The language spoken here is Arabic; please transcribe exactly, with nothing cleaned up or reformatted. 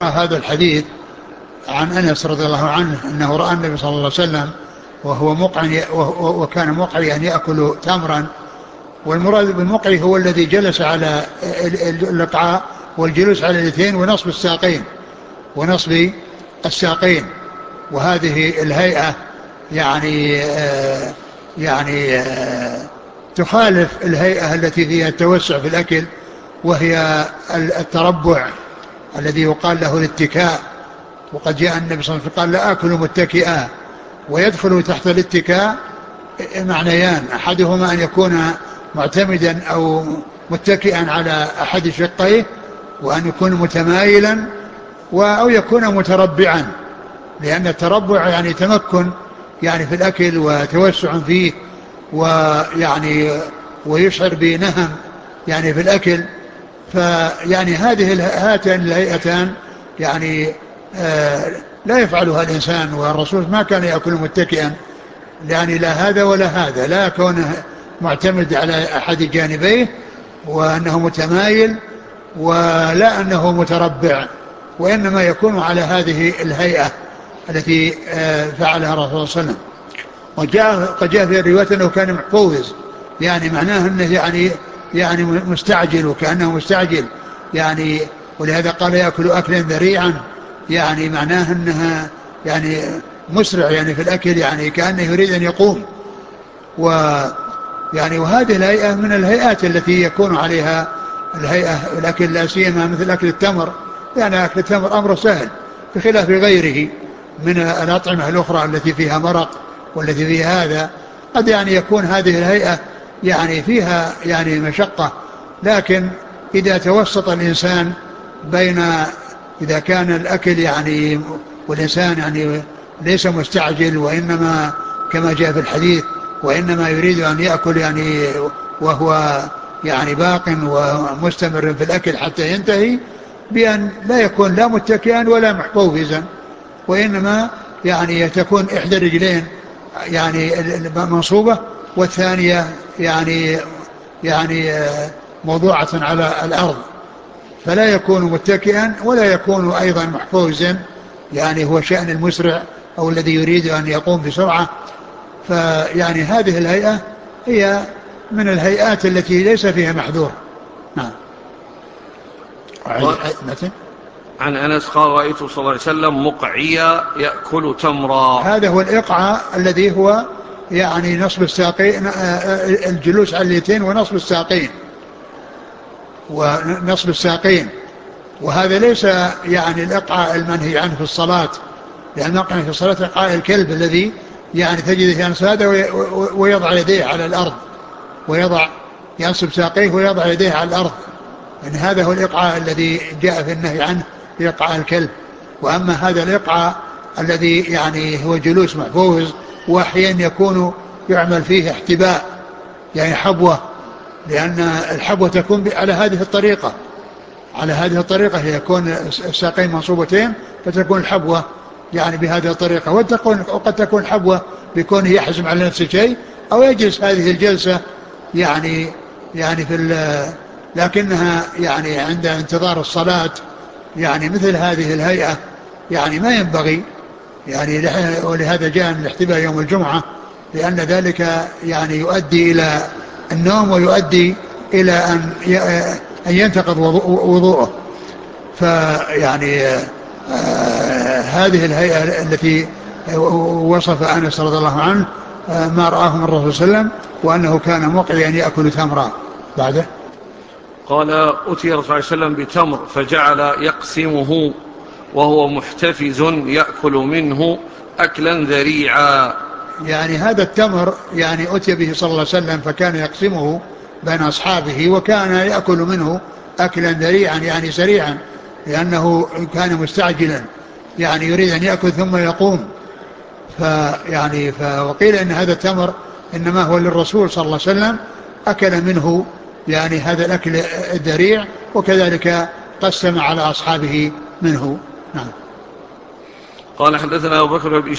هذا الحديث عن أنس رضي الله عنه أنه رأى النبي صلى الله عليه وسلم وهو مقعي وكان مقعي أن يأكل تمرا. والمراد بالمقعي هو الذي جلس على اللقعاء والجلوس على الاثنين ونصب الساقين ونصب الساقين. وهذه الهيئة يعني آه يعني آه تخالف الهيئة التي فيها التوسع في الأكل، وهي التربع الذي يقال له الاتكاء. وقد جاء النبي صلى الله عليه وسلم قال لا آكل متكئا، ويدخل تحت الاتكاء معنيان: أحدهما أن يكون معتمدا أو متكئا على أحد شقيه، وأن يكون متمايلا، أو يكون متربعا، لأن التربع يعني تمكن يعني في الأكل وتوسع فيه، ويعني ويشعر بنهم يعني في الأكل. فيعني هذه هاتان الهيئتان يعني آه لا يفعلها الإنسان، والرسول ما كان يأكل متكئا، يعني لا هذا ولا هذا، لا كونه معتمد على أحد جانبيه وأنه متمايل، ولا أنه متربع، وإنما يكون على هذه الهيئة التي فعلها الرسول صلى الله عليه وسلم. وجاء قد جاء في الرواية أنه كان محفوظ، يعني معناه أنه يعني يعني مستعجل، وكأنه مستعجل يعني، ولهذا قال يأكل أكلا ذريعا، يعني معناه أنها يعني مسرع يعني في الأكل، يعني كأنه يريد أن يقوم. ويعني وهذه الهيئة من الهيئات التي يكون عليها الهيئة الأكل، لا سيما مثل أكل التمر، يعني أكل التمر أمر سهل بخلاف غيره من الأطعمة الأخرى التي فيها مرق والتي فيها هذا. قد يعني يكون هذه الهيئة يعني فيها يعني مشقة، لكن إذا توسط الإنسان بين، إذا كان الأكل يعني والإنسان يعني ليس مستعجل، وإنما كما جاء في الحديث وإنما يريد أن يأكل يعني وهو يعني باق ومستمر في الأكل حتى ينتهي، بأن لا يكون لا متكئا ولا محفوظا، وإنما يعني تكون إحدى الرجلين يعني منصوبة والثانية يعني يعني موضوعة على الأرض، فلا يكون متكئا ولا يكون أيضا محفوظا، يعني هو شأن المسرع أو الذي يريد أن يقوم بسرعة. فيعني هذه الهيئة هي من الهيئات التي ليس فيها محذور. نعم. عن أنس قال رأيت صلى الله عليه وسلم مقعيا يأكل تمرا. هذا هو الإقعاء الذي هو يعني نصب الساقين، الجلوس على اليتين ونصب الساقين ونصب الساقين. وهذا ليس يعني الإقعاء المنهي عنه في الصلاة، لأن الإقعاء في الصلاة إقعاء الكلب الذي يعني تجد ينصب هذا ويضع يديه على الأرض، ويضع ينصب ساقيه ويضع يديه على الأرض، يعني هذا هو الإقعاء الذي جاء في النهي عنه، إقعاء الكلب. وأما هذا الإقعاء الذي يعني هو جلوس محفوظ، وأحيانا يكون يعمل فيه احتباء يعني حبوة، لأن الحبوة تكون على هذه الطريقة، على هذه الطريقة يكون الساقين منصوبتين فتكون الحبوة يعني بهذه الطريقة، وقد تكون الحبوة بكونه يحزم على نفس الشيء أو يجلس هذه الجلسة يعني يعني في لكنها يعني عند انتظار الصلاة يعني مثل هذه الهيئة يعني ما ينبغي يعني. ولهذا جاء الاحتباء يوم الجمعة، لأن ذلك يعني يؤدي إلى النوم ويؤدي إلى أن أن ينتقض وضوءه. فيعني آه هذه الهيئة التي وصف أنس رضي الله عنه آه ما رآه من الرسول صلى الله عليه وسلم، وأنه كان مقعيا يأكل تمرا. بعده قال أتي الرسول صلى الله عليه وسلم بتمر فجعل يقسمه وهو محتفز يأكل منه أكلا ذريعا. يعني هذا التمر يعني أتي به صلى الله عليه وسلم فكان يقسمه بين أصحابه، وكان يأكل منه أكلا ذريعا يعني سريعا، لأنه كان مستعجلا يعني يريد أن يأكل ثم يقوم. فيعني فوقيل إن هذا التمر إنما هو للرسول صلى الله عليه وسلم، أكل منه يعني هذا الأكل الذريع، وكذلك قسم على أصحابه منه. نعم. قال حدثنا أبو بكر بن